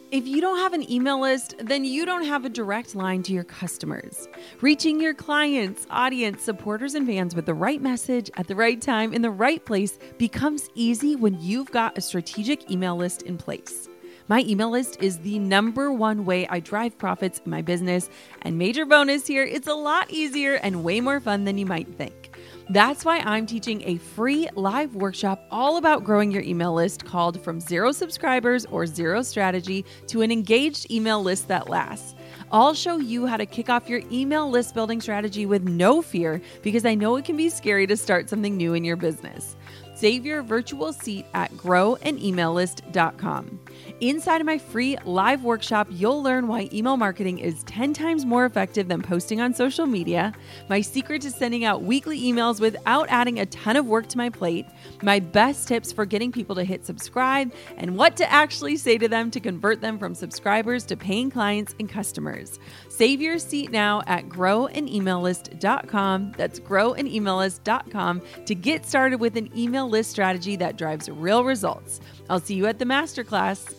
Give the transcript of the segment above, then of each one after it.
If you don't have an email list, then you don't have a direct line to your customers. Reaching your clients, audience, supporters, and fans with the right message at the right time in the right place becomes easy when you've got a strategic email list in place. My email list is the number one way I drive profits in my business, and major bonus here, it's a lot easier and way more fun than you might think. That's why I'm teaching a free live workshop all about growing your email list called From Zero Subscribers or Zero Strategy to an Engaged Email List That Lasts. I'll show you how to kick off your email list building strategy with no fear, because I know it can be scary to start something new in your business. Save your virtual seat at growanemaillist.com. Inside of my free live workshop, you'll learn why email marketing is 10 times more effective than posting on social media, my secret to sending out weekly emails without adding a ton of work to my plate, my best tips for getting people to hit subscribe, and what to actually say to them to convert them from subscribers to paying clients and customers. Save your seat now at growanemaillist.com. That's growanemaillist.com to get started with an email list strategy that drives real results. I'll see you at the masterclass.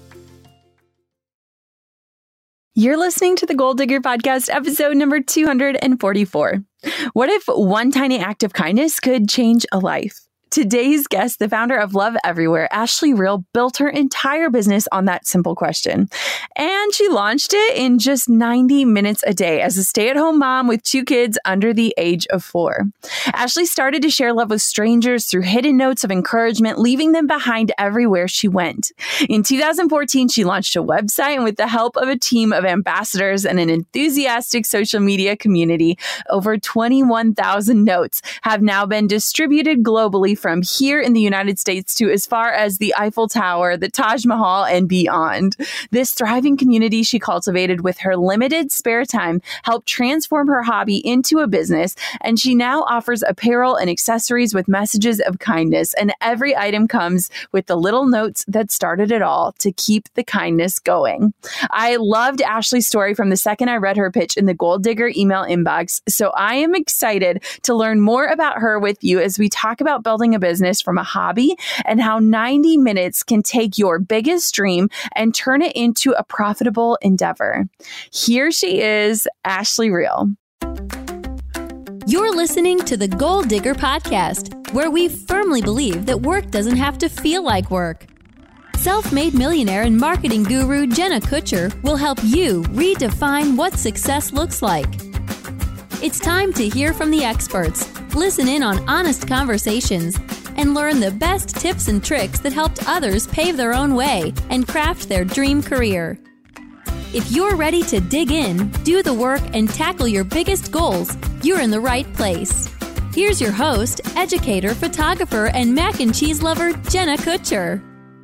You're listening to the Goal Digger Podcast, episode number 244. What if one tiny act of kindness could change a life? Today's guest, the founder of Love Everywhere, Ashley Real, built her entire business on that simple question. And she launched it in just 90 minutes a day as a stay-at-home mom with 2 kids under the age of 4. Ashley started to share love with strangers through hidden notes of encouragement, leaving them behind everywhere she went. In 2014, she launched a website, and with the help of a team of ambassadors and an enthusiastic social media community, over 21,000 notes have now been distributed globally from here in the United States to as far as the Eiffel Tower, the Taj Mahal, and beyond. This thriving community she cultivated with her limited spare time helped transform her hobby into a business, and she now offers apparel and accessories with messages of kindness, and every item comes with the little notes that started it all to keep the kindness going. I loved Ashley's story from the second I read her pitch in the Goal Digger email inbox, so I am excited to learn more about her with you as we talk about building a business from a hobby and how 90 minutes can take your biggest dream and turn it into a profitable endeavor. Here she is, Ashley Real. You're listening to the Goal Digger Podcast, where we firmly believe that work doesn't have to feel like work. Self-made millionaire and marketing guru Jenna Kutcher will help you redefine what success looks like. It's time to hear from the experts, listen in on honest conversations, and learn the best tips and tricks that helped others pave their own way and craft their dream career. If you're ready to dig in, do the work, and tackle your biggest goals, you're in the right place. Here's your host, educator, photographer, and mac and cheese lover, Jenna Kutcher.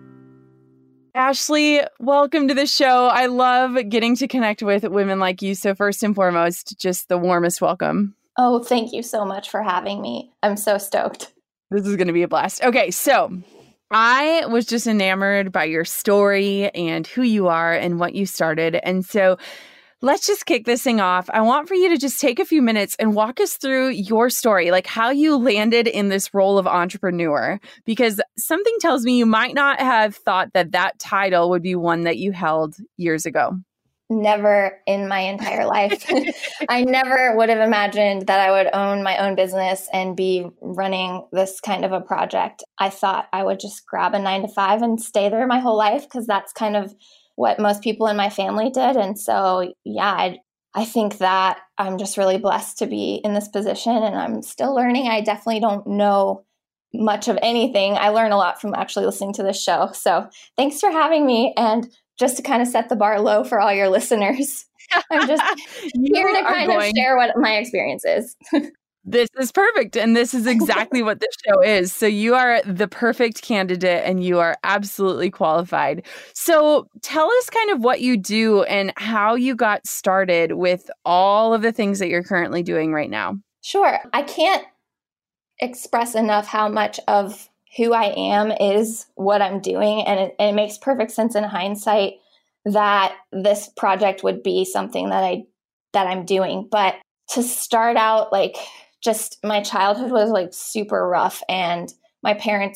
Ashley, welcome to the show. I love getting to connect with women like you. So first and foremost, just the warmest welcome. Oh, thank you so much for having me. I'm so stoked. This is going to be a blast. Okay, so I was just enamored by your story and who you are and what you started. And so let's just kick this thing off. I want for you to just take a few minutes and walk us through your story, like how you landed in this role of entrepreneur, because something tells me you might not have thought that that title would be one that you held years ago. Never in my entire life. I never would have imagined that I would own my own business and be running this kind of a project. I thought I would just grab a 9-to-5 and stay there my whole life, because that's kind of what most people in my family did. And so, yeah, I think that I'm just really blessed to be in this position, and I'm still learning. I definitely don't know much of anything. I learn a lot from actually listening to this show. So thanks for having me. And just to kind of set the bar low for all your listeners, I'm just here to kind of share what my experience is. This is perfect. And this is exactly what this show is. So you are the perfect candidate and you are absolutely qualified. So tell us kind of what you do and how you got started with all of the things that you're currently doing right now. Sure. I can't express enough how much of who I am is what I'm doing. And it makes perfect sense in hindsight that this project would be something that I'm doing. But to start out, like, just my childhood was like super rough, and my parents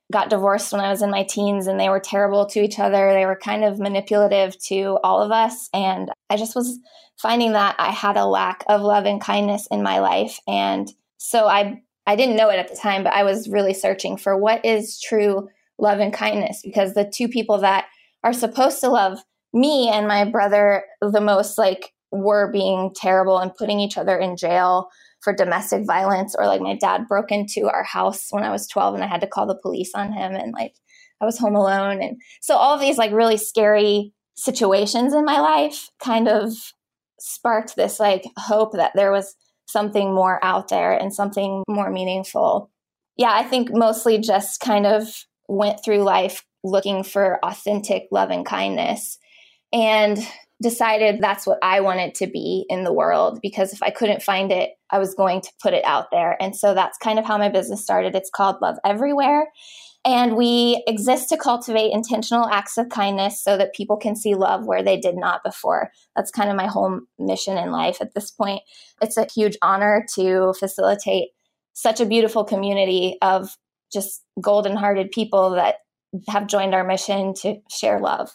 got divorced when I was in my teens, and they were terrible to each other. They were kind of manipulative to all of us. And I just was finding that I had a lack of love and kindness in my life. And so I didn't know it at the time, but I was really searching for what is true love and kindness, because the two people that are supposed to love me and my brother the most, like, were being terrible and putting each other in jail for domestic violence. Or like my dad broke into our house when I was 12 and I had to call the police on him, and like I was home alone. And so all of these like really scary situations in my life kind of sparked this like hope that there was something more out there and something more meaningful. Yeah, I think mostly just kind of went through life looking for authentic love and kindness, and decided that's what I wanted to be in the world, because if I couldn't find it, I was going to put it out there. And so that's kind of how my business started. It's called Love Everywhere. And we exist to cultivate intentional acts of kindness so that people can see love where they did not before. That's kind of my whole mission in life at this point. It's a huge honor to facilitate such a beautiful community of just golden-hearted people that have joined our mission to share love.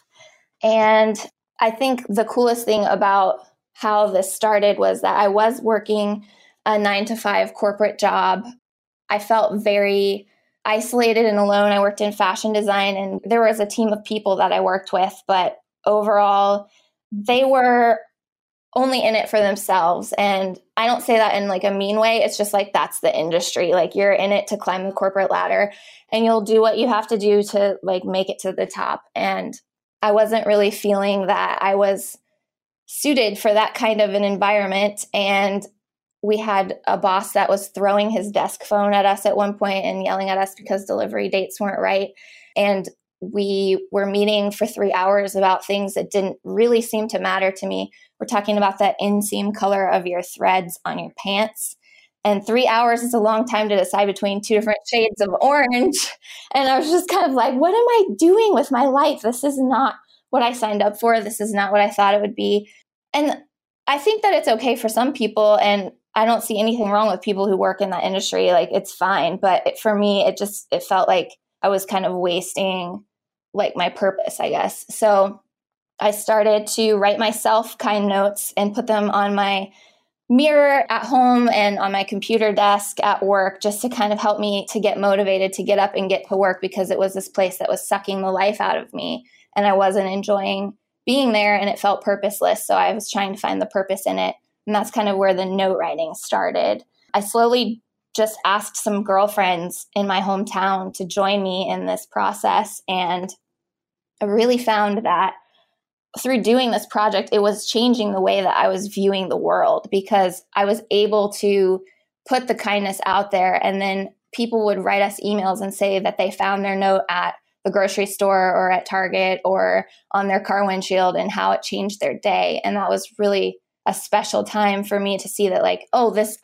And I think the coolest thing about how this started was that I was working a 9-to-5 corporate job. I felt very isolated and alone. I worked in fashion design, and there was a team of people that I worked with, but overall, they were only in it for themselves. And I don't say that in like a mean way. It's just like, that's the industry. Like, you're in it to climb the corporate ladder, and you'll do what you have to do to like make it to the top. And I wasn't really feeling that I was suited for that kind of an environment. And we had a boss that was throwing his desk phone at us at one point and yelling at us because delivery dates weren't right. And we were meeting for 3 hours about things that didn't really seem to matter to me. We're talking about that inseam color of your threads on your pants. And 3 hours is a long time to decide between two different shades of orange. And I was just kind of like, what am I doing with my life? This is not what I signed up for. This is not what I thought it would be. And I think that it's okay for some people. And I don't see anything wrong with people who work in that industry. Like, it's fine. But for me, it felt like I was kind of wasting like my purpose, I guess. So I started to write myself kind notes and put them on my mirror at home and on my computer desk at work, just to kind of help me to get motivated to get up and get to work, because it was this place that was sucking the life out of me and I wasn't enjoying being there, and it felt purposeless. So I was trying to find the purpose in it. And that's kind of where the note writing started. I slowly just asked some girlfriends in my hometown to join me in this process. And I really found that through doing this project, it was changing the way that I was viewing the world, because I was able to put the kindness out there, and then people would write us emails and say that they found their note at the grocery store or at Target or on their car windshield, and how it changed their day. And that was really a special time for me to see that, like, oh, this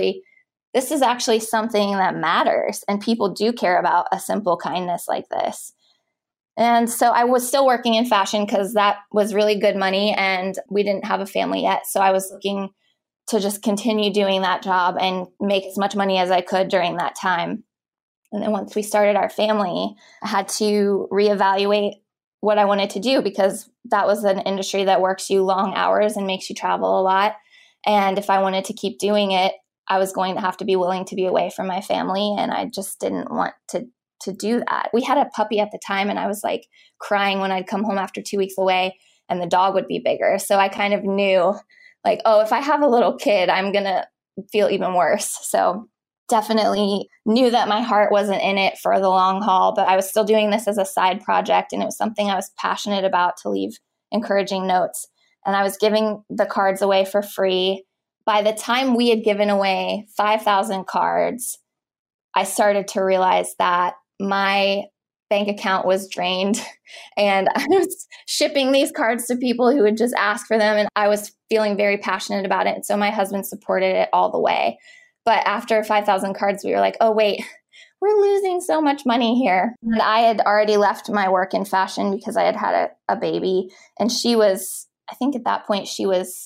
is actually something that matters, and people do care about a simple kindness like this. And so I was still working in fashion because that was really good money, and we didn't have a family yet. So I was looking to just continue doing that job and make as much money as I could during that time. And then once we started our family, I had to reevaluate what I wanted to do, because that was an industry that works you long hours and makes you travel a lot. And if I wanted to keep doing it, I was going to have to be willing to be away from my family. And I just didn't want to do that. We had a puppy at the time, and I was like crying when I'd come home after 2 weeks away and the dog would be bigger. So I kind of knew like, oh, if I have a little kid, I'm going to feel even worse. So definitely knew that my heart wasn't in it for the long haul, but I was still doing this as a side project, and it was something I was passionate about, to leave encouraging notes. And I was giving the cards away for free. By the time we had given away 5,000 cards, I started to realize that my bank account was drained, and I was shipping these cards to people who would just ask for them. And I was feeling very passionate about it. And so my husband supported it all the way. But after 5,000 cards, we were like, oh, wait, we're losing so much money here. And I had already left my work in fashion because I had had a baby. And she was, I think at that point, she was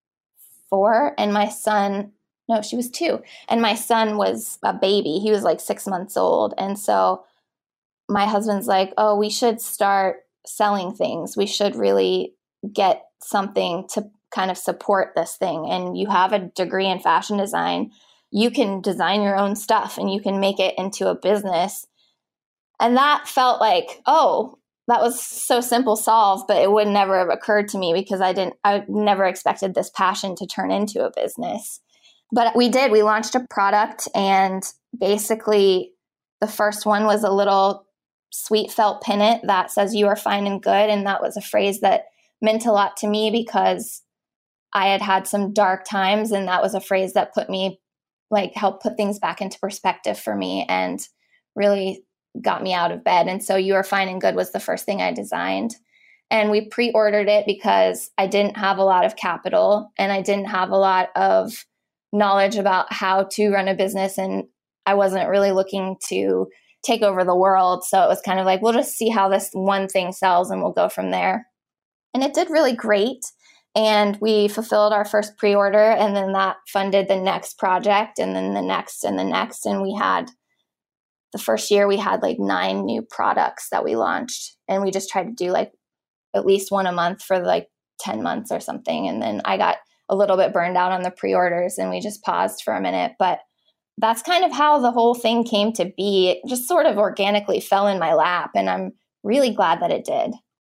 4, and my son, no, she was 2. And my son was a baby. He was like 6 months old. And so my husband's like, oh, we should start selling things. We should really get something to kind of support this thing. And you have a degree in fashion design. You can design your own stuff and you can make it into a business. And that felt like, oh, that was so simple solve, but it would never have occurred to me because I never expected this passion to turn into a business. But we did. We launched a product, and basically the first one was a little sweet felt pennant that says "You are fine and good." And that was a phrase that meant a lot to me because I had had some dark times, and that was a phrase that helped put things back into perspective for me and really got me out of bed. And so "You are fine and good" was the first thing I designed. And we pre-ordered it because I didn't have a lot of capital and I didn't have a lot of knowledge about how to run a business. And I wasn't really looking to take over the world. So it was kind of like, we'll just see how this one thing sells and we'll go from there. And it did really great. And we fulfilled our first pre-order, and then that funded the next project, and then the next and the next. And the first year we had 9 new products that we launched, and we just tried to do at least one a month for 10 months or something. And then I got a little bit burned out on the pre-orders and we just paused for a minute. But that's kind of how the whole thing came to be. It just sort of organically fell in my lap, and I'm really glad that it did.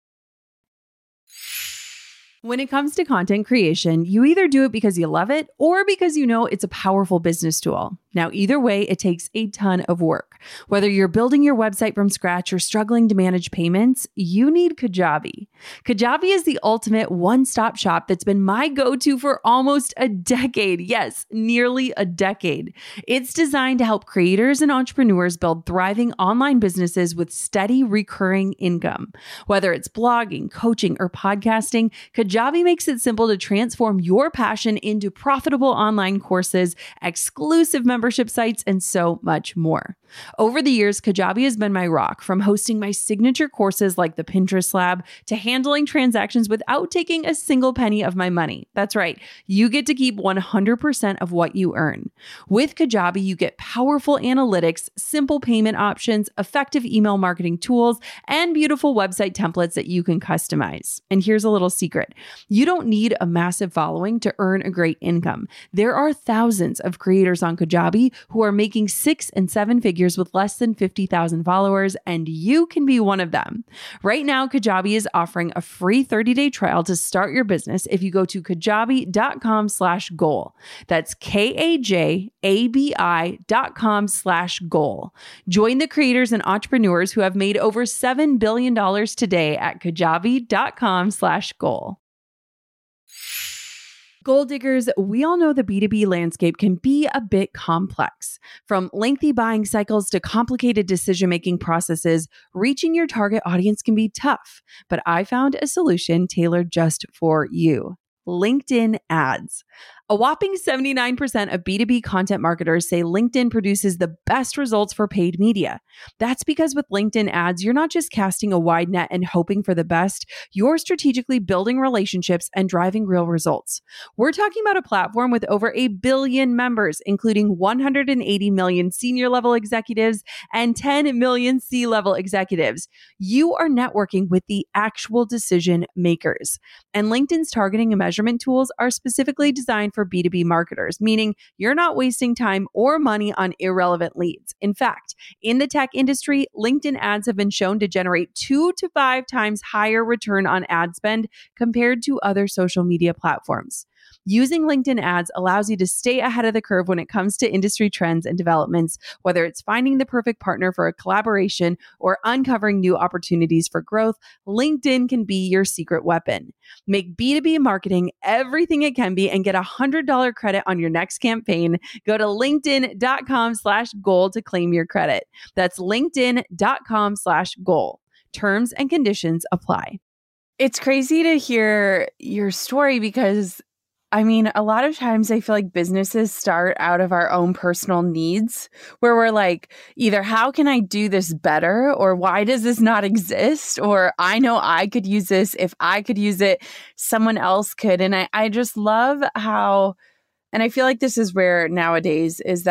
When it comes to content creation, you either do it because you love it or because you know it's a powerful business tool. Now, either way, it takes a ton of work. Whether you're building your website from scratch or struggling to manage payments, you need Kajabi. Kajabi is the ultimate one-stop shop that's been my go-to for almost a decade. Yes, nearly a decade. It's designed to help creators and entrepreneurs build thriving online businesses with steady recurring income. Whether it's blogging, coaching, or podcasting, Kajabi makes it simple to transform your passion into profitable online courses, exclusive membership sites, and so much more. Over the years, Kajabi has been my rock, from hosting my signature courses like the Pinterest Lab to handling transactions without taking a single penny of my money. That's right. You get to keep 100% of what you earn. With Kajabi, you get powerful analytics, simple payment options, effective email marketing tools, and beautiful website templates that you can customize. And here's a little secret. You don't need a massive following to earn a great income. There are thousands of creators on Kajabi who are making 6 and 7 figures with less than 50,000 followers, and you can be one of them. Right now, Kajabi is offering a free 30-day trial to start your business if you go to kajabi.com/goal. That's KAJABI.com/goal. Join the creators and entrepreneurs who have made over $7 billion today at kajabi.com/goal. Goal diggers, we all know the B2B landscape can be a bit complex. From lengthy buying cycles to complicated decision-making processes, reaching your target audience can be tough. But I found a solution tailored just for you: LinkedIn ads. A whopping 79% of B2B content marketers say LinkedIn produces the best results for paid media. That's because with LinkedIn ads, you're not just casting a wide net and hoping for the best, you're strategically building relationships and driving real results. We're talking about a platform with over 1 billion members, including 180 million senior level executives and 10 million C-level executives. You are networking with the actual decision makers. And LinkedIn's targeting and measurement tools are specifically designed for B2B marketers, meaning you're not wasting time or money on irrelevant leads. In fact, in the tech industry, LinkedIn ads have been shown to generate 2 to 5 times higher return on ad spend compared to other social media platforms. Using LinkedIn ads allows you to stay ahead of the curve when it comes to industry trends and developments, whether it's finding the perfect partner for a collaboration or uncovering new opportunities for growth. LinkedIn can be your secret weapon. Make B2B marketing everything it can be and get $100 credit on your next campaign. Go to linkedin.com/goal to claim your credit. That's linkedin.com/goal. Terms and conditions apply. It's crazy to hear your story because a lot of times I feel like businesses start out of our own personal needs where we're like, either how can I do this better, or why does this not exist? Or I know I could use this. If I could use it, someone else could. And I just love how, and I feel like this is rare nowadays, is that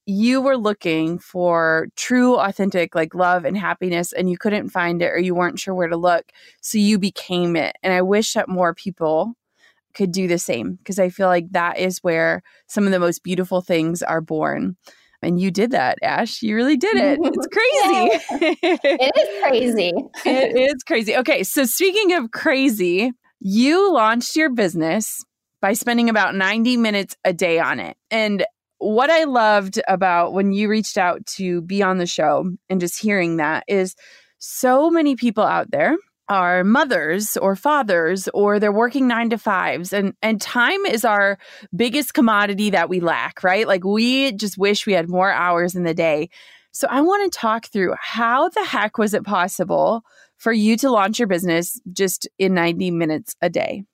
you were looking for true, authentic, like love and happiness, and you couldn't find it or you weren't sure where to look. So you became it. And I wish that more people could do the same, because I feel like that is where some of the most beautiful things are born. And you did that, Ash. You really did it. It's crazy. It is crazy. It is crazy. Okay. So speaking of crazy, you launched your business by spending about 90 minutes a day on it. And what I loved about when you reached out to be on the show and just hearing that is so many people out there are mothers or fathers, or they're working 9 to 5s. And time is our biggest commodity that we lack, right? Like we just wish we had more hours in the day. So I want to talk through how the heck was it possible for you to launch your business just in 90 minutes a day?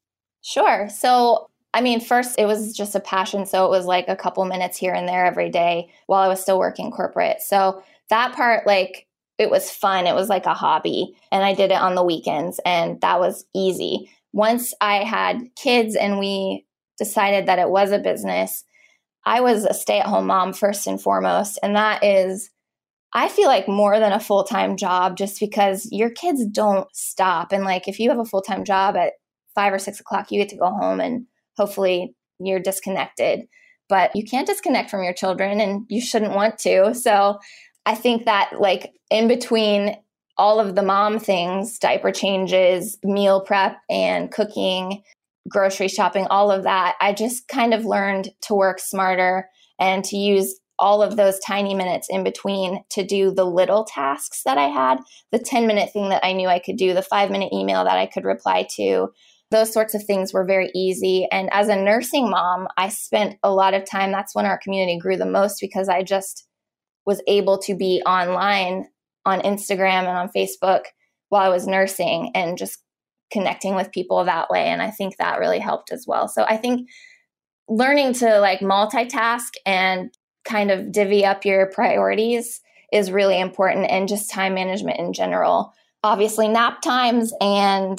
Sure. So, I mean, first, it was just a passion. So it was like a couple minutes here and there every day while I was still working corporate. So that part, like, it was fun. It was like a hobby. And I did it on the weekends, and that was easy. Once I had kids and we decided that it was a business, I was a stay-at-home mom first and foremost. And that is, I feel like, more than a full-time job, just because your kids don't stop. And like, if you have a full-time job at 5 or 6 o'clock, you get to go home and hopefully you're disconnected. But you can't disconnect from your children, and you shouldn't want to. So I think that, like, in between all of the mom things, diaper changes, meal prep and cooking, grocery shopping, all of that, I just kind of learned to work smarter and to use all of those tiny minutes in between to do the little tasks that I had, the 10-minute thing that I knew I could do, the 5-minute email that I could reply to. Those sorts of things were very easy. And as a nursing mom, I spent a lot of time. That's when our community grew the most, because I just was able to be online on Instagram and on Facebook while I was nursing and just connecting with people that way. And I think that really helped as well. So I think learning to like multitask and kind of divvy up your priorities is really important, and just time management in general. Obviously, nap times and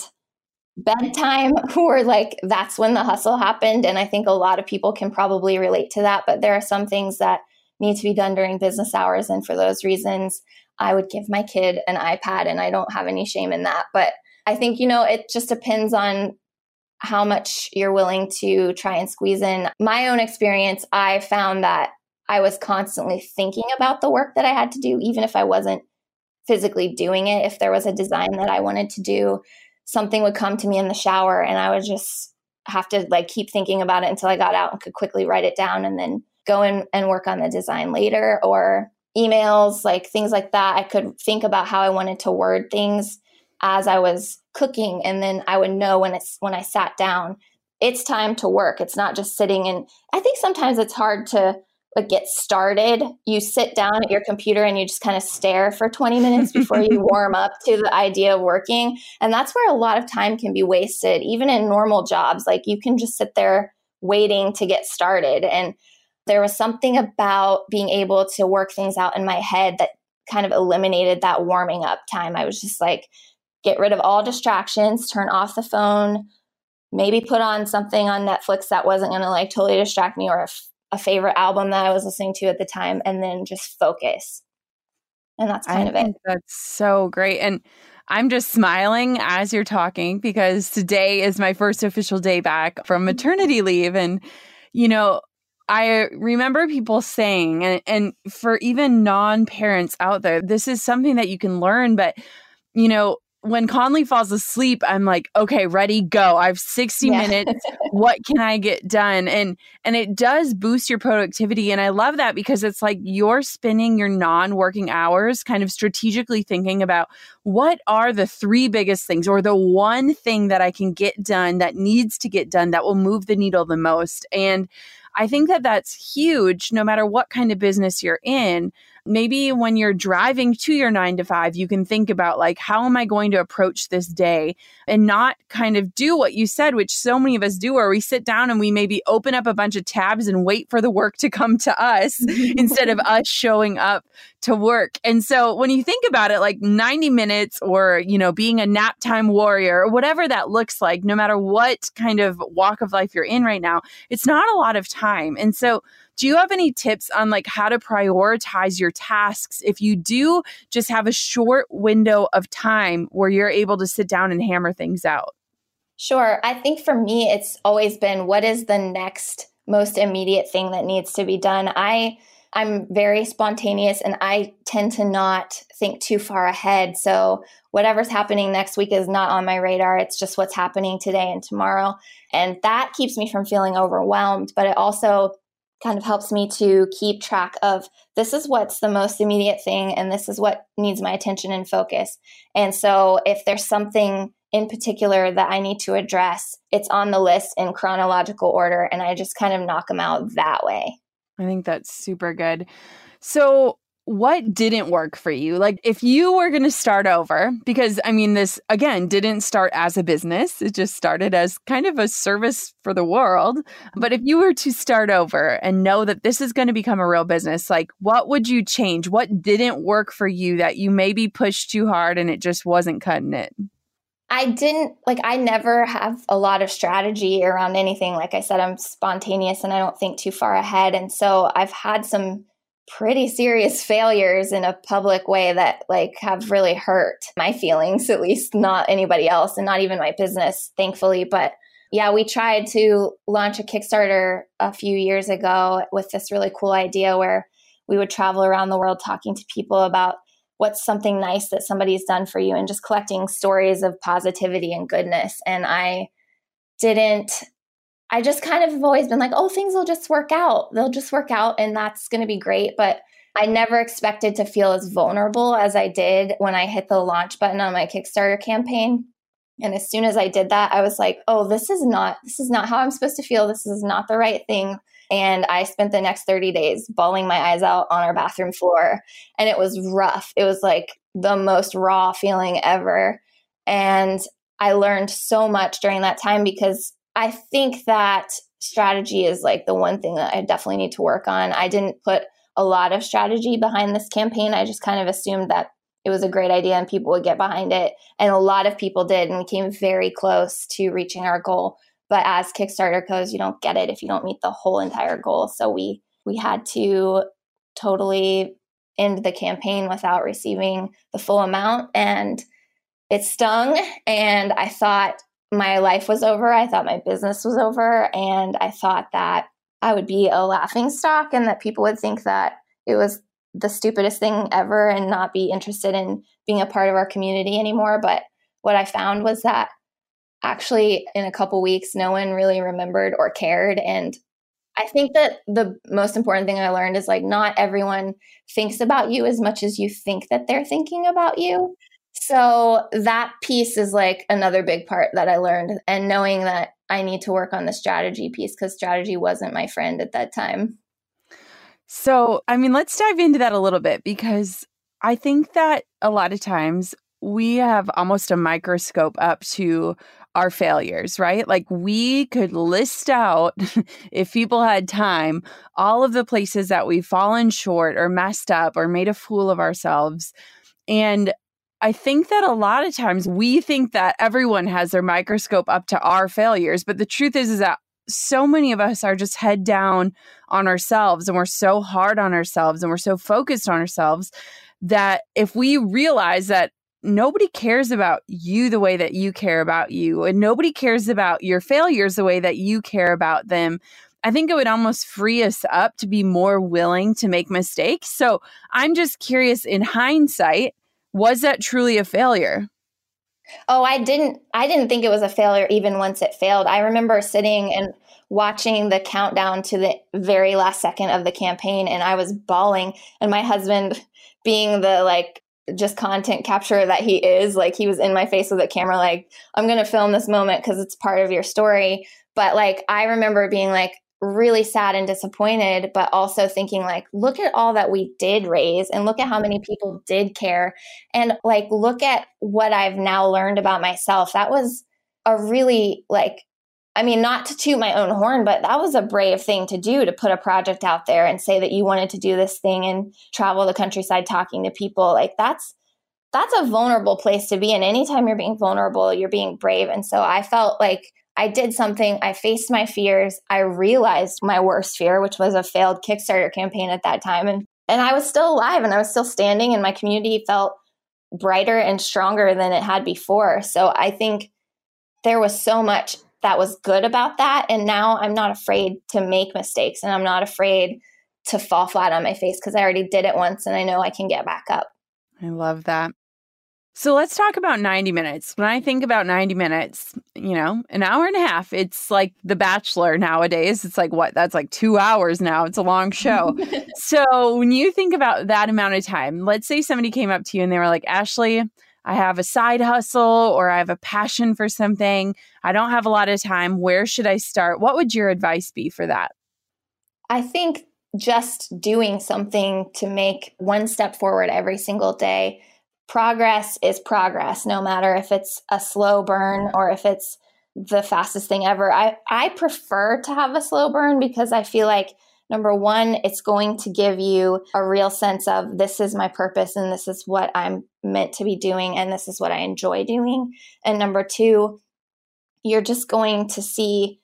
bedtime were like, that's when the hustle happened. And I think a lot of people can probably relate to that. But there are some things that need to be done during business hours. And for those reasons, I would give my kid an iPad, and I don't have any shame in that. But I think, it just depends on how much you're willing to try and squeeze in. My own experience, I found that I was constantly thinking about the work that I had to do, even if I wasn't physically doing it. If there was a design that I wanted to do, something would come to me in the shower, and I would just have to like keep thinking about it until I got out and could quickly write it down and then go in and work on the design later. Or emails, like things like that. I could think about how I wanted to word things as I was cooking, and then I would know when I sat down, it's time to work. It's not just sitting. And I think sometimes it's hard to get started. You sit down at your computer and you just kind of stare for 20 minutes before you warm up to the idea of working. And that's where a lot of time can be wasted, even in normal jobs. Like you can just sit there waiting to get started. And there was something about being able to work things out in my head that kind of eliminated that warming up time. I was just like, get rid of all distractions, turn off the phone, maybe put on something on Netflix that wasn't going to like totally distract me, or a favorite album that I was listening to at the time, and then just focus. And that's kind of it. That's so great. And I'm just smiling as you're talking, because today is my first official day back from maternity leave. And, I remember people saying, and for even non-parents out there, this is something that you can learn. But, when Conley falls asleep, I'm like, okay, ready, go. I have 60 minutes. What can I get done? And it does boost your productivity. And I love that, because it's like you're spending your non-working hours kind of strategically thinking about what are the 3 biggest things, or the one thing that I can get done that needs to get done that will move the needle the most. And I think that that's huge, no matter what kind of business you're in. Maybe when you're driving to your 9 to 5, you can think about like, how am I going to approach this day, and not kind of do what you said, which so many of us do, where we sit down and we maybe open up a bunch of tabs and wait for the work to come to us instead of us showing up to work. And so when you think about it, like 90 minutes or, being a nap time warrior or whatever that looks like, no matter what kind of walk of life you're in right now, it's not a lot of time. And so Do you have any tips on like how to prioritize your tasks if you do just have a short window of time where you're able to sit down and hammer things out? Sure. I think for me, it's always been, what is the next most immediate thing that needs to be done? I'm very spontaneous and I tend to not think too far ahead. So whatever's happening next week is not on my radar. It's just what's happening today and tomorrow. And that keeps me from feeling overwhelmed, but it also kind of helps me to keep track of, this is what's the most immediate thing and this is what needs my attention and focus. And so if there's something in particular that I need to address, it's on the list in chronological order and I just kind of knock them out that way. I think that's super good. So what didn't work for you? Like if you were going to start over, because I mean, this again didn't start as a business. It just started as kind of a service for the world. But if you were to start over and know that this is going to become a real business, like what would you change? What didn't work for you that you maybe pushed too hard and it just wasn't cutting it? I never have a lot of strategy around anything. Like I said, I'm spontaneous and I don't think too far ahead. And so I've had some pretty serious failures in a public way that like have really hurt my feelings, at least not anybody else and not even my business, thankfully. But yeah, we tried to launch a Kickstarter a few years ago with this really cool idea where we would travel around the world talking to people about what's something nice that somebody's done for you and just collecting stories of positivity and goodness. And I just kind of have always been like, oh, things will just work out. They'll just work out and that's going to be great. But I never expected to feel as vulnerable as I did when I hit the launch button on my Kickstarter campaign. And as soon as I did that, I was like, oh, this is not how I'm supposed to feel. This is not the right thing. And I spent the next 30 days bawling my eyes out on our bathroom floor. And it was rough. It was like the most raw feeling ever. And I learned so much during that time because I think that strategy is like the one thing that I definitely need to work on. I didn't put a lot of strategy behind this campaign. I just kind of assumed that it was a great idea and people would get behind it. And a lot of people did. And we came very close to reaching our goal. But as Kickstarter goes, you don't get it if you don't meet the whole entire goal. So we had to totally end the campaign without receiving the full amount. And it stung. And I thought my life was over. I thought my business was over. And I thought that I would be a laughingstock and that people would think that it was the stupidest thing ever and not be interested in being a part of our community anymore. But what I found was that actually in a couple weeks, no one really remembered or cared. And I think that the most important thing I learned is like, not everyone thinks about you as much as you think that they're thinking about you. So that piece is like another big part that I learned, and knowing that I need to work on the strategy piece because strategy wasn't my friend at that time. So, I mean, let's dive into that a little bit because I think that a lot of times we have almost a microscope up to our failures, right? Like we could list out, if people had time, all of the places that we've fallen short or messed up or made a fool of ourselves. And I think that a lot of times we think that everyone has their microscope up to our failures. But the truth is that so many of us are just head down on ourselves and we're so hard on ourselves and we're so focused on ourselves that if we realize that nobody cares about you the way that you care about you, and nobody cares about your failures the way that you care about them, I think it would almost free us up to be more willing to make mistakes. So I'm just curious, in hindsight, was that truly a failure? Oh, I didn't think it was a failure even once it failed. I remember sitting and watching the countdown to the very last second of the campaign, and I was bawling, and my husband, being the like just content capturer that he is, like he was in my face with a camera, like, I'm going to film this moment because it's part of your story. But like, I remember being like really sad and disappointed, but also thinking like, look at all that we did raise and look at how many people did care. And like, look at what I've now learned about myself. That was a really like, I mean, not to toot my own horn, but that was a brave thing to do, to put a project out there and say that you wanted to do this thing and travel the countryside talking to people. Like that's a vulnerable place to be. And anytime you're being vulnerable, you're being brave. And so I felt like I did something, I faced my fears, I realized my worst fear, which was a failed Kickstarter campaign at that time. And I was still alive and I was still standing, and my community felt brighter and stronger than it had before. So I think there was so much that was good about that. And now I'm not afraid to make mistakes, and I'm not afraid to fall flat on my face because I already did it once and I know I can get back up. I love that. So let's talk about 90 minutes. When I think about 90 minutes, an hour and a half, it's like The Bachelor nowadays. It's like, what? That's like 2 hours now. It's a long show. So when you think about that amount of time, let's say somebody came up to you and they were like, Ashley, I have a side hustle or I have a passion for something. I don't have a lot of time. Where should I start? What would your advice be for that? I think just doing something to make one step forward every single day. Progress is progress, no matter if it's a slow burn or if it's the fastest thing ever. I prefer to have a slow burn because I feel like, number one, it's going to give you a real sense of this is my purpose and this is what I'm meant to be doing and this is what I enjoy doing. And number two, you're just going to see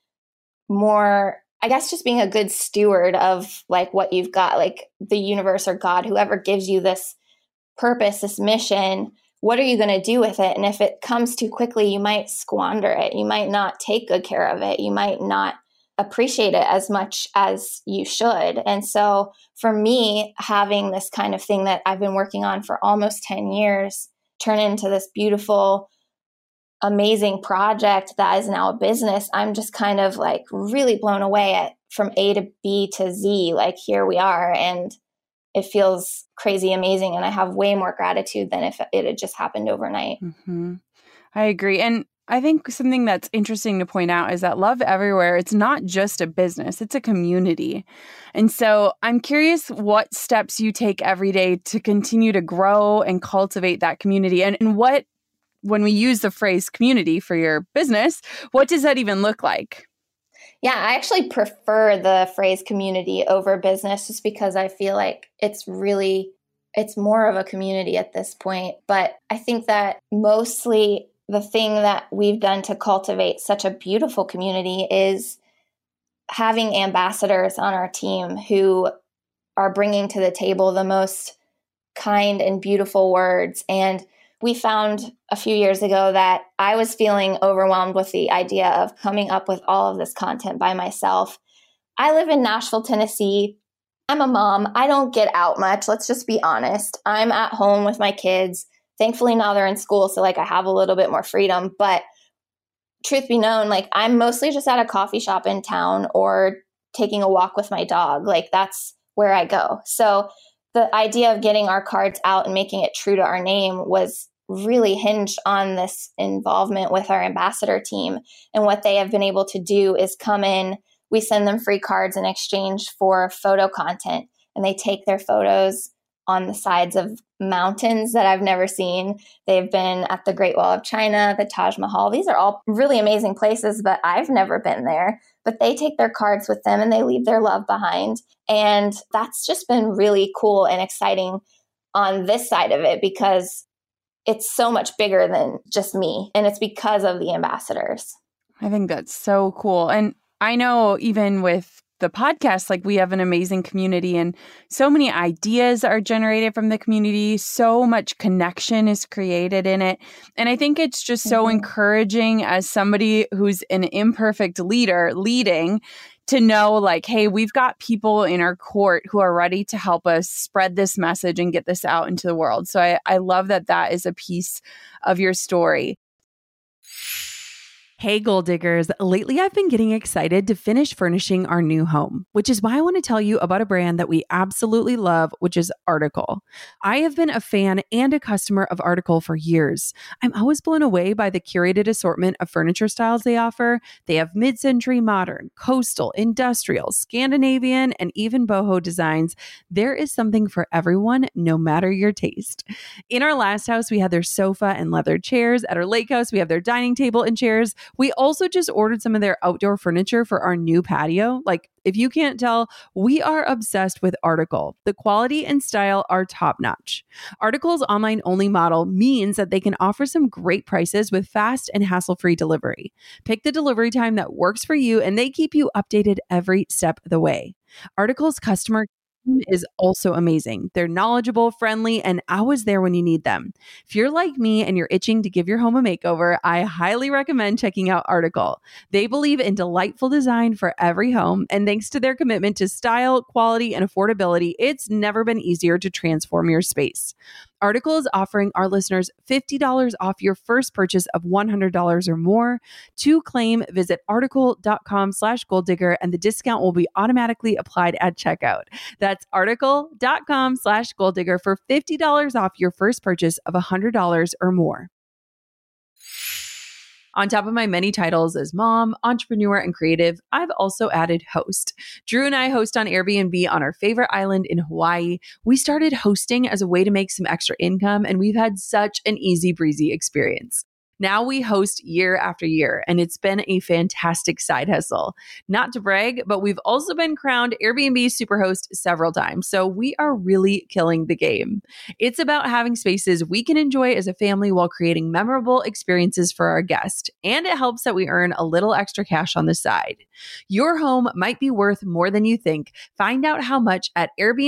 more, I guess, just being a good steward of like what you've got, like the universe or God, whoever gives you this purpose, this mission, what are you going to do with it? And if it comes too quickly, you might squander it. You might not take good care of it. You might not appreciate it as much as you should. And so for me, having this kind of thing that I've been working on for almost 10 years turn into this beautiful, amazing project that is now a business, I'm just kind of like really blown away at from A to B to Z, like here we are. And it feels crazy amazing. And I have way more gratitude than if it had just happened overnight. Mm-hmm. I agree. And I think something that's interesting to point out is that Love Everywhere, it's not just a business, it's a community. And so I'm curious what steps you take every day to continue to grow and cultivate that community. And what, when we use the phrase community for your business, what does that even look like? Yeah, I actually prefer the phrase community over business just because I feel like it's more of a community at this point. But I think that mostly the thing that we've done to cultivate such a beautiful community is having ambassadors on our team who are bringing to the table the most kind and beautiful words. And we found a few years ago that I was feeling overwhelmed with the idea of coming up with all of this content by myself. I live in Nashville, Tennessee. I'm a mom. I don't get out much. Let's just be honest. I'm at home with my kids. Thankfully, now they're in school, so like I have a little bit more freedom. But truth be known, like I'm mostly just at a coffee shop in town or taking a walk with my dog. Like that's where I go. So the idea of getting our cards out and making it true to our name was really hinged on this involvement with our ambassador team. And what they have been able to do is come in, we send them free cards in exchange for photo content, and they take their photos on the sides of mountains that I've never seen. They've been at the Great Wall of China, the Taj Mahal. These are all really amazing places, but I've never been there. But they take their cards with them and they leave their love behind. And that's just been really cool and exciting on this side of it because it's so much bigger than just me. And it's because of the ambassadors. I think that's so cool. And I know even with the podcast, like we have an amazing community and so many ideas are generated from the community. So much connection is created in it. And I think it's just so encouraging as somebody who's an imperfect leader leading to know like, hey, we've got people in our court who are ready to help us spread this message and get this out into the world. So I love that that is a piece of your story. Hey, Goal Diggers. Lately, I've been getting excited to finish furnishing our new home, which is why I want to tell you about a brand that we absolutely love, which is Article. I have been a fan and a customer of Article for years. I'm always blown away by the curated assortment of furniture styles they offer. They have mid-century modern, coastal, industrial, Scandinavian, and even boho designs. There is something for everyone, no matter your taste. In our last house, we had their sofa and leather chairs. At our lake house, we have their dining table and chairs. We also just ordered some of their outdoor furniture for our new patio. Like, if you can't tell, we are obsessed with Article. The quality and style are top notch. Article's online only model means that they can offer some great prices with fast and hassle-free delivery. Pick the delivery time that works for you, and they keep you updated every step of the way. Article's customer is also amazing. They're knowledgeable, friendly, and always there when you need them. If you're like me and you're itching to give your home a makeover, I highly recommend checking out Article. They believe in delightful design for every home, and thanks to their commitment to style, quality, and affordability, it's never been easier to transform your space. Article is offering our listeners $50 off your first purchase of $100 or more. To claim, visit article.com/goaldigger and the discount will be automatically applied at checkout. That's article.com/goaldigger for $50 off your first purchase of $100 or more. On top of my many titles as mom, entrepreneur, and creative, I've also added host. Drew and I host on Airbnb on our favorite island in Hawaii. We started hosting as a way to make some extra income, and we've had such an easy breezy experience. Now we host year after year, and it's been a fantastic side hustle. Not to brag, but we've also been crowned Airbnb Superhost several times, so we are really killing the game. It's about having spaces we can enjoy as a family while creating memorable experiences for our guests, and it helps that we earn a little extra cash on the side. Your home might be worth more than you think. Find out how much at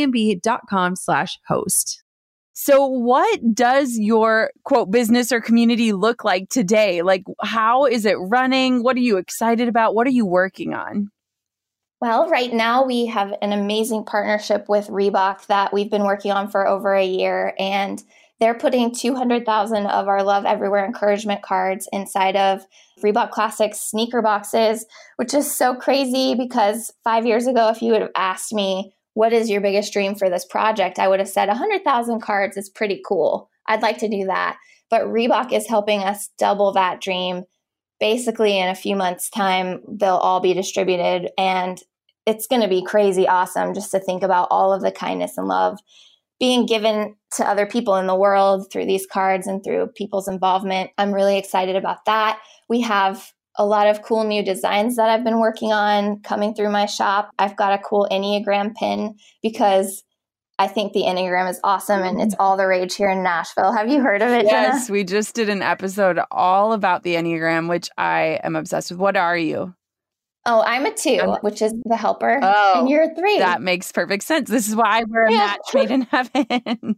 airbnb.com/host. So what does your quote business or community look like today? Like, how is it running? What are you excited about? What are you working on? Well, right now we have an amazing partnership with Reebok that we've been working on for over a year, and they're putting 200,000 of our Love Everywhere encouragement cards inside of Reebok Classics sneaker boxes, which is so crazy because 5 years ago, if you would have asked me, what is your biggest dream for this project? I would have said 100,000 cards is pretty cool. I'd like to do that. But Reebok is helping us double that dream. Basically, in a few months' time, they'll all be distributed. And it's going to be crazy awesome just to think about all of the kindness and love being given to other people in the world through these cards and through people's involvement. I'm really excited about that. We have a lot of cool new designs that I've been working on coming through my shop. I've got a cool Enneagram pin because I think the Enneagram is awesome and it's all the rage here in Nashville. Have you heard of it, Jenna? Yes, we just did an episode all about the Enneagram, which I am obsessed with. What are you? Oh, I'm a 2, which is the helper. Oh, and you're a 3. That makes perfect sense. This is why we're a match made in heaven.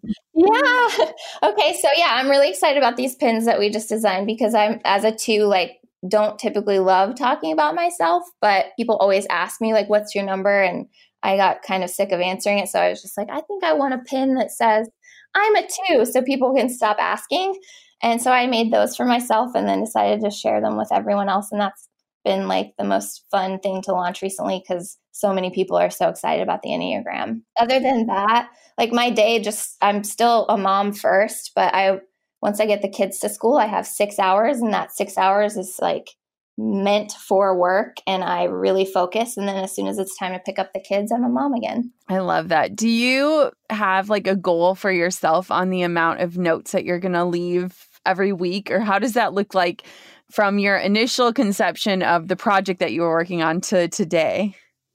Yeah. Okay. So yeah, I'm really excited about these pins that we just designed because I'm, as a 2, like, don't typically love talking about myself, but people always ask me, like, what's your number? And I got kind of sick of answering it. So I was just like, I think I want a pin that says I'm a 2 so people can stop asking. And so I made those for myself and then decided to share them with everyone else. And that's been like the most fun thing to launch recently because so many people are so excited about the Enneagram. Other than that, like my day, I'm still a mom first, but once I get the kids to school, I have 6 hours, and that 6 hours is like meant for work, and I really focus. And then as soon as it's time to pick up the kids, I'm a mom again. I love that. Do you have like a goal for yourself on the amount of notes that you're going to leave every week, or how does that look like from your initial conception of the project that you were working on to today?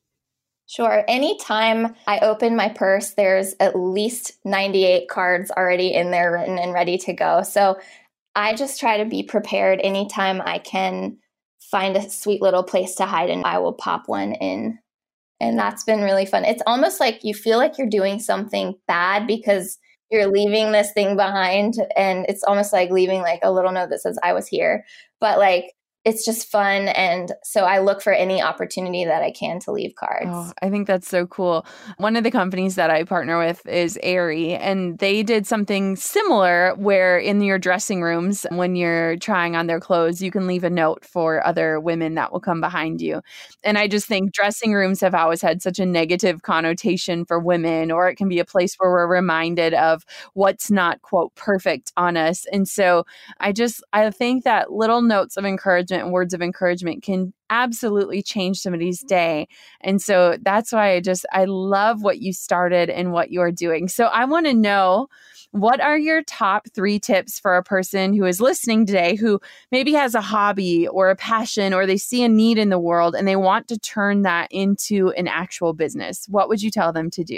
Sure. Anytime I open my purse, there's at least 98 cards already in there written and ready to go. So I just try to be prepared anytime I can find a sweet little place to hide and I will pop one in. And that's been really fun. It's almost like you feel like you're doing something bad because you're leaving this thing behind, and it's almost like leaving like a little note that says I was here. But like, it's just fun. And so I look for any opportunity that I can to leave cards. Oh, I think that's so cool. One of the companies that I partner with is Aerie, and they did something similar where in your dressing rooms, when you're trying on their clothes, you can leave a note for other women that will come behind you. And I just think dressing rooms have always had such a negative connotation for women, or it can be a place where we're reminded of what's not, quote, perfect on us. And so I think that little notes of encouragement encouragement and words of encouragement can absolutely change somebody's day. And so that's why I love what you started and what you're doing. So I want to know, what are your top 3 tips for a person who is listening today who maybe has a hobby or a passion, or they see a need in the world and they want to turn that into an actual business? What would you tell them to do?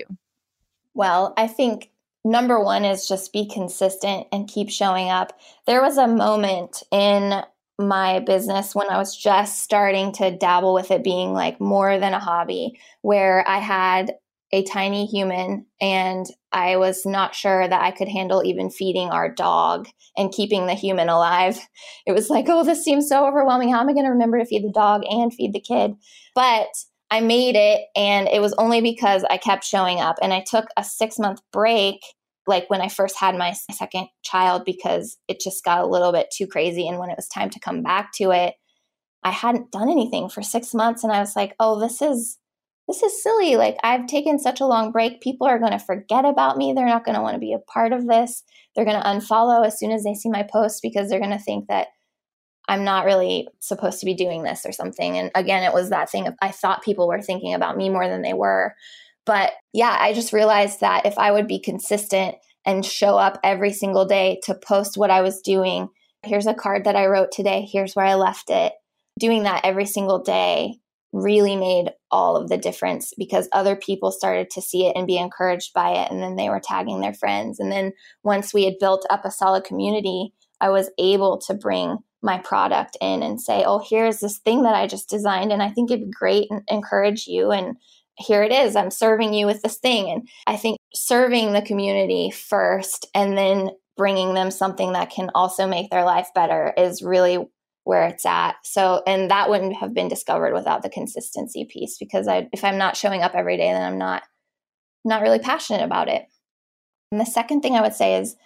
Well, I think number 1 is just be consistent and keep showing up. There was a moment in my business when I was just starting to dabble with it being like more than a hobby, where I had a tiny human and I was not sure that I could handle even feeding our dog and keeping the human alive. It was like, oh, this seems so overwhelming. How am I going to remember to feed the dog and feed the kid? But I made it, and it was only because I kept showing up. And I took a 6-month break, like when I first had my second child, because it just got a little bit too crazy. And when it was time to come back to it, I hadn't done anything for 6 months. And I was like, oh, this is silly. Like, I've taken such a long break. People are going to forget about me. They're not going to want to be a part of this. They're going to unfollow as soon as they see my post, because they're going to think that I'm not really supposed to be doing this or something. And again, it was that thing of, I thought people were thinking about me more than they were. But yeah, I just realized that if I would be consistent and show up every single day to post what I was doing, here's a card that I wrote today, here's where I left it. Doing that every single day really made all of the difference, because other people started to see it and be encouraged by it. And then they were tagging their friends. And then once we had built up a solid community, I was able to bring my product in and say, oh, here's this thing that I just designed, and I think it'd be great, and encourage you. And here it is. I'm serving you with this thing. And I think serving the community first and then bringing them something that can also make their life better is really where it's at. So, and that wouldn't have been discovered without the consistency piece, because if I'm not showing up every day, then I'm not really passionate about it. And the second thing I would say is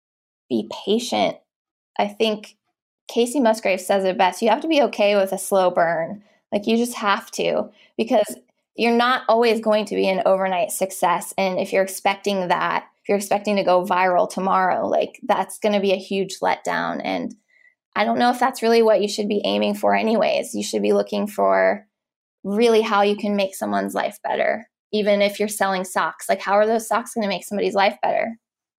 be patient. I think Casey Musgrave says it best. You have to be okay with a slow burn. Like, you just have to, because you're not always going to be an overnight success. And if you're expecting to go viral tomorrow, like, that's going to be a huge letdown. And I don't know if that's really what you should be aiming for anyways. You should be looking for really how you can make someone's life better. Even if you're selling socks, like, how are those socks going to make somebody's life better?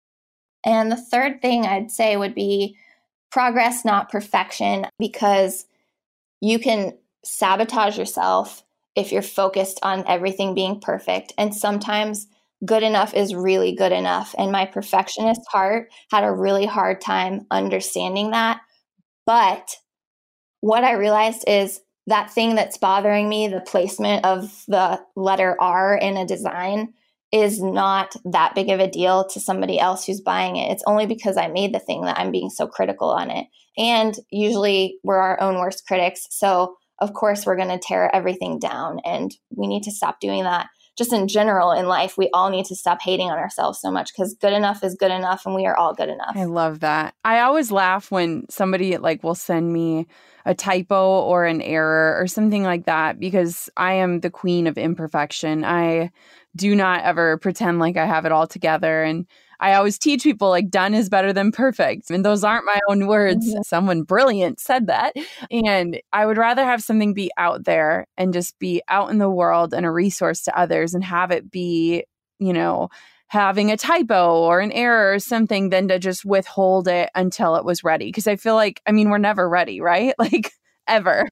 And the third thing I'd say would be progress, not perfection, because you can sabotage yourself if you're focused on everything being perfect. And sometimes good enough is really good enough. And my perfectionist heart had a really hard time understanding that. But what I realized is that thing that's bothering me, the placement of the letter R in a design, is not that big of a deal to somebody else who's buying it. It's only because I made the thing that I'm being so critical on it. And usually we're our own worst critics. So of course we're going to tear everything down, and we need to stop doing that. Just in general in life, we all need to stop hating on ourselves so much, because good enough is good enough, and we are all good enough. I love that. I always laugh when somebody will send me a typo or an error or something like that, because I am the queen of imperfection. I do not ever pretend like I have it all together. And I always teach people, done is better than perfect. And those aren't my own words. Mm-hmm. Someone brilliant said that. And I would rather have something be out there and just be out in the world and a resource to others, and have it be, having a typo or an error or something, than to just withhold it until it was ready. Because I feel we're never ready, right? Ever.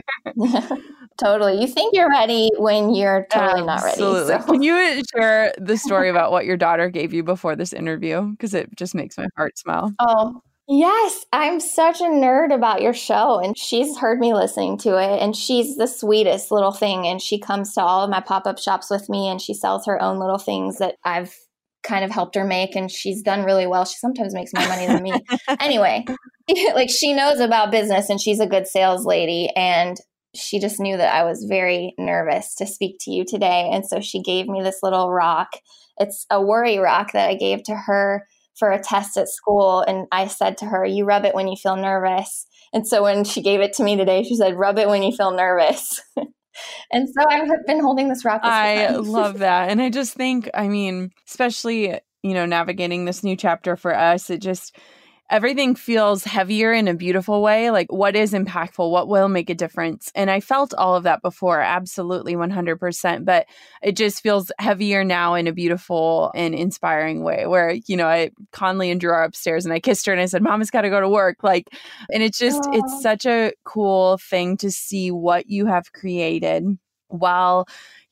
Totally. You think you're ready when you're totally not ready. So. Can you share the story about what your daughter gave you before this interview? Because it just makes my heart smile. Oh, yes. I'm such a nerd about your show, and she's heard me listening to it, and she's the sweetest little thing. And she comes to all of my pop-up shops with me, and she sells her own little things that I've kind of helped her make, and she's done really well. She sometimes makes more money than me. Anyway, she knows about business, and she's a good sales lady, and she just knew that I was very nervous to speak to you today. And so she gave me this little rock. It's a worry rock that I gave to her for a test at school. And I said to her, you rub it when you feel nervous. And so when she gave it to me today, she said, rub it when you feel nervous. And so I've been holding this rock. I love that. And I just think, especially, navigating this new chapter for us, everything feels heavier in a beautiful way. Like, what is impactful? What will make a difference? And I felt all of that before, absolutely 100%. But it just feels heavier now in a beautiful and inspiring way where, I Conley and Drew are upstairs and I kissed her and I said, Mama's got to go to work. And it's just, it's such a cool thing to see what you have created while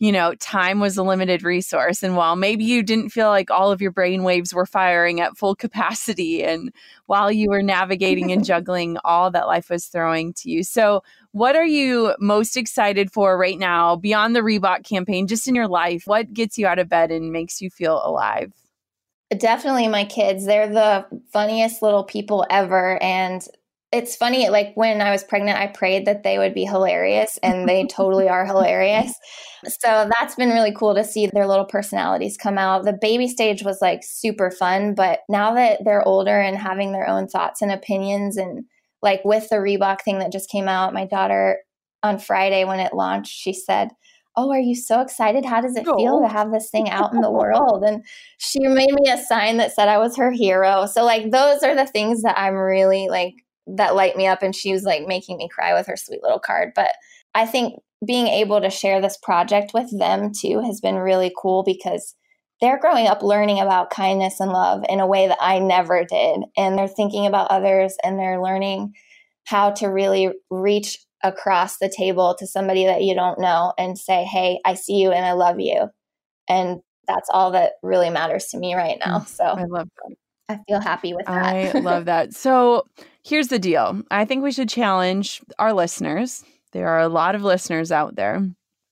time was a limited resource. And while maybe you didn't feel like all of your brain waves were firing at full capacity, and while you were navigating and juggling all that life was throwing to you. So what are you most excited for right now beyond the Reebok campaign, just in your life? What gets you out of bed and makes you feel alive? Definitely my kids. They're the funniest little people ever. And it's funny, like when I was pregnant, I prayed that they would be hilarious, and they totally are hilarious. So that's been really cool to see their little personalities come out. The baby stage was like super fun, but now that they're older and having their own thoughts and opinions, and like with the Reebok thing that just came out, my daughter on Friday when it launched, she said, "Oh, are you so excited? How does it feel to have this thing out in the world?" And she made me a sign that said I was her hero. So like those are the things that I'm really like, that light me up. And she was like making me cry with her sweet little card. But I think being able to share this project with them too has been really cool, because they're growing up learning about kindness and love in a way that I never did. And they're thinking about others, and they're learning how to really reach across the table to somebody that you don't know and say, "Hey, I see you and I love you." And that's all that really matters to me right now. So I love that. I feel happy with that. I love that. So here's the deal. I think we should challenge our listeners. There are a lot of listeners out there.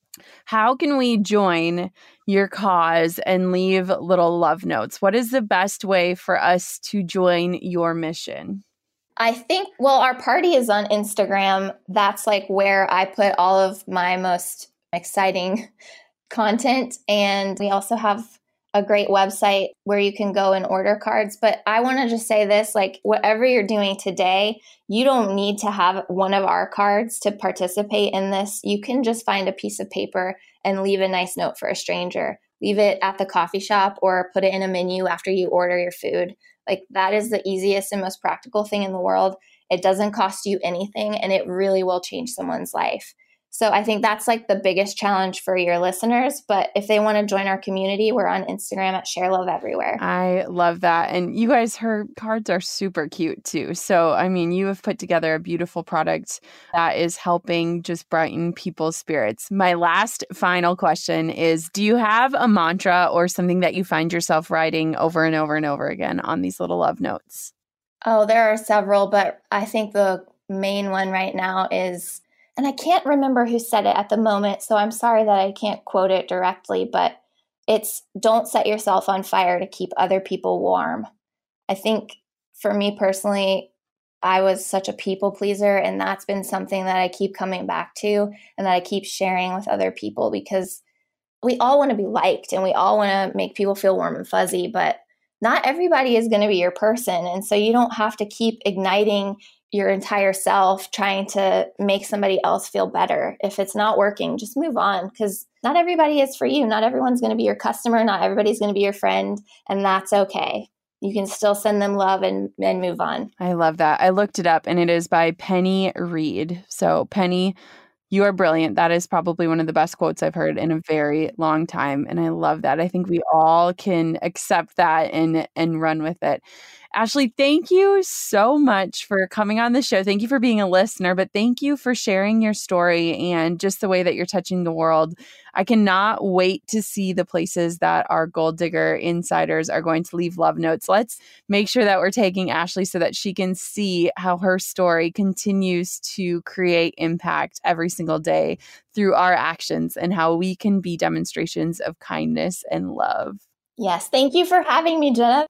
How can we join your cause and leave little love notes? What is the best way for us to join your mission? I think, well, our party is on Instagram. That's like where I put all of my most exciting content. And we also have a great website where you can go and order cards. But I want to just say this, like whatever you're doing today, you don't need to have one of our cards to participate in this. You can just find a piece of paper and leave a nice note for a stranger. Leave it at the coffee shop or put it in a menu after you order your food. Like that is the easiest and most practical thing in the world. It doesn't cost you anything, and it really will change someone's life. So I think that's like the biggest challenge for your listeners. But if they want to join our community, we're on Instagram at Share Love Everywhere. I love that. And you guys, her cards are super cute too. So, I mean, you have put together a beautiful product that is helping just brighten people's spirits. My last final question is, do you have a mantra or something that you find yourself writing over and over and over again on these little love notes? Oh, there are several, but I think the main one right now is, and I can't remember who said it at the moment, so I'm sorry that I can't quote it directly, but it's don't set yourself on fire to keep other people warm. I think for me personally, I was such a people pleaser, and that's been something that I keep coming back to and that I keep sharing with other people, because we all want to be liked and we all want to make people feel warm and fuzzy, but not everybody is going to be your person. And so you don't have to keep igniting your entire self trying to make somebody else feel better. If it's not working, just move on, because not everybody is for you. Not everyone's going to be your customer. Not everybody's going to be your friend. And that's okay. You can still send them love and move on. I love that. I looked it up and it is by Penny Reid. So Penny, you are brilliant. That is probably one of the best quotes I've heard in a very long time. And I love that. I think we all can accept that and run with it. Ashley, thank you so much for coming on the show. Thank you for being a listener, but thank you for sharing your story and just the way that you're touching the world. I cannot wait to see the places that our Goal Digger insiders are going to leave love notes. Let's make sure that we're taking Ashley so that she can see how her story continues to create impact every single day through our actions, and how we can be demonstrations of kindness and love. Yes. Thank you for having me, Jenna.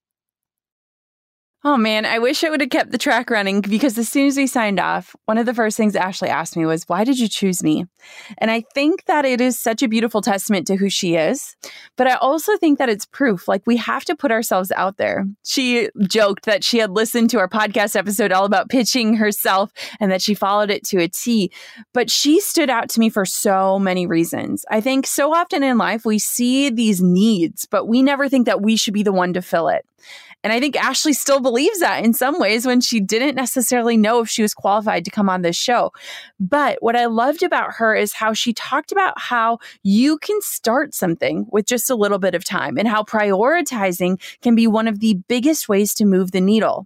Oh man, I wish I would have kept the track running, because as soon as we signed off, one of the first things Ashley asked me was, why did you choose me? And I think that it is such a beautiful testament to who she is. But I also think that it's proof, like we have to put ourselves out there. She joked that she had listened to our podcast episode all about pitching herself and that she followed it to a T. But she stood out to me for so many reasons. I think so often in life we see these needs, but we never think that we should be the one to fill it. And I think Ashley still believes that in some ways when she didn't necessarily know if she was qualified to come on this show. But what I loved about her is how she talked about how you can start something with just a little bit of time and how prioritizing can be one of the biggest ways to move the needle.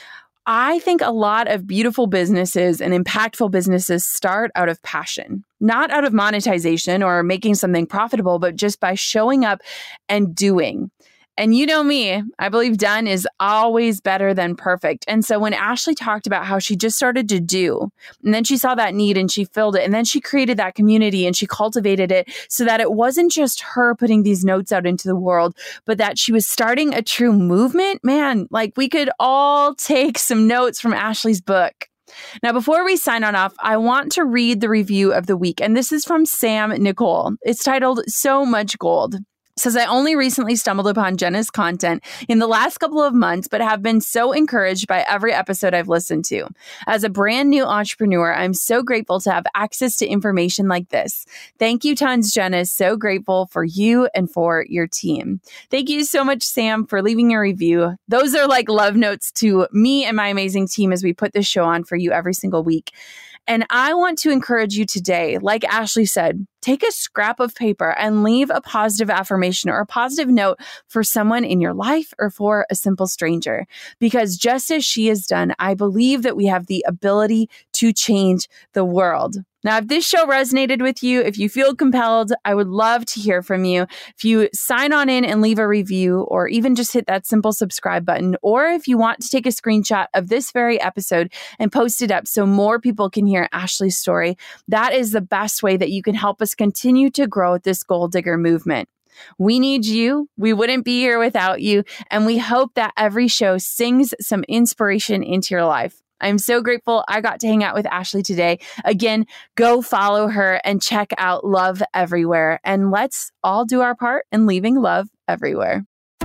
I think a lot of beautiful businesses and impactful businesses start out of passion, not out of monetization or making something profitable, but just by showing up and doing. And you know me, I believe done is always better than perfect. And so when Ashley talked about how she just started to do, and then she saw that need and she filled it, and then she created that community and she cultivated it so that it wasn't just her putting these notes out into the world, but that she was starting a true movement. Man, like we could all take some notes from Ashley's book. Now, before we sign on off, I want to read the review of the week. And this is from Sam Nicole. It's titled So Much Gold. Says, I only recently stumbled upon Jenna's content in the last couple of months, but have been so encouraged by every episode I've listened to. As a brand new entrepreneur, I'm so grateful to have access to information like this. Thank you tons, Jenna. So grateful for you and for your team. Thank you so much, Sam, for leaving a review. Those are like love notes to me and my amazing team as we put this show on for you every single week. And I want to encourage you today, like Ashley said, take a scrap of paper and leave a positive affirmation or a positive note for someone in your life or for a simple stranger. Because just as she has done, I believe that we have the ability to change the world. Now, if this show resonated with you, if you feel compelled, I would love to hear from you. If you sign on in and leave a review, or even just hit that simple subscribe button, or if you want to take a screenshot of this very episode and post it up so more people can hear Ashley's story, that is the best way that you can help us continue to grow this Goal Digger movement. We need you. We wouldn't be here without you. And we hope that every show sings some inspiration into your life. I'm so grateful I got to hang out with Ashley today. Again, go follow her and check out Love Everywhere. And let's all do our part in leaving love everywhere.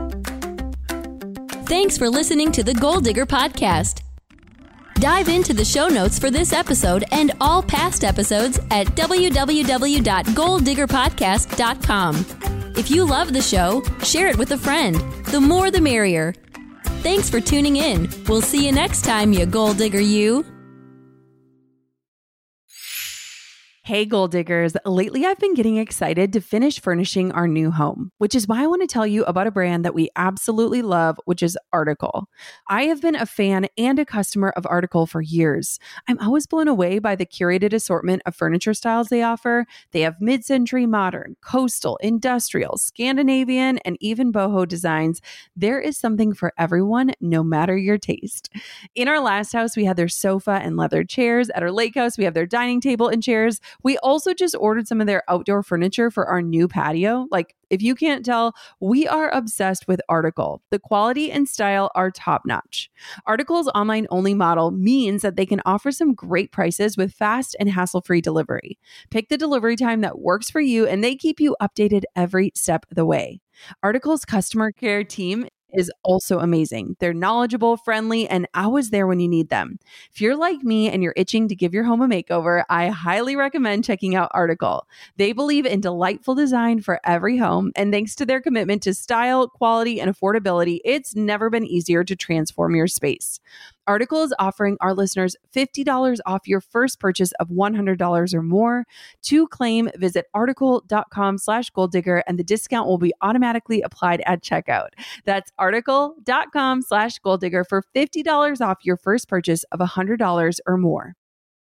Thanks for listening to the Goal Digger Podcast. Dive into the show notes for this episode and all past episodes at www.goaldiggerpodcast.com. If you love the show, share it with a friend. The more the merrier. Thanks for tuning in. We'll see you next time, you Goal Digger you. Hey, Goal Diggers. Lately, I've been getting excited to finish furnishing our new home, which is why I want to tell you about a brand that we absolutely love, which is Article. I have been a fan and a customer of Article for years. I'm always blown away by the curated assortment of furniture styles they offer. They have mid-century modern, coastal, industrial, Scandinavian, and even boho designs. There is something for everyone, no matter your taste. In our last house, we had their sofa and leather chairs. At our lake house, we have their dining table and chairs. We also just ordered some of their outdoor furniture for our new patio. Like, if you can't tell, we are obsessed with Article. The quality and style are top notch. Article's online only model means that they can offer some great prices with fast and hassle-free delivery. Pick the delivery time that works for you, and they keep you updated every step of the way. Article's customer care team is also amazing. They're knowledgeable, friendly, and always there when you need them. If you're like me and you're itching to give your home a makeover, I highly recommend checking out Article. They believe in delightful design for every home, and thanks to their commitment to style, quality, and affordability, it's never been easier to transform your space. Article is offering our listeners $50 off your first purchase of $100 or more. To claim, visit article.com/goaldigger and the discount will be automatically applied at checkout. That's article.com/goaldigger for $50 off your first purchase of $100 or more.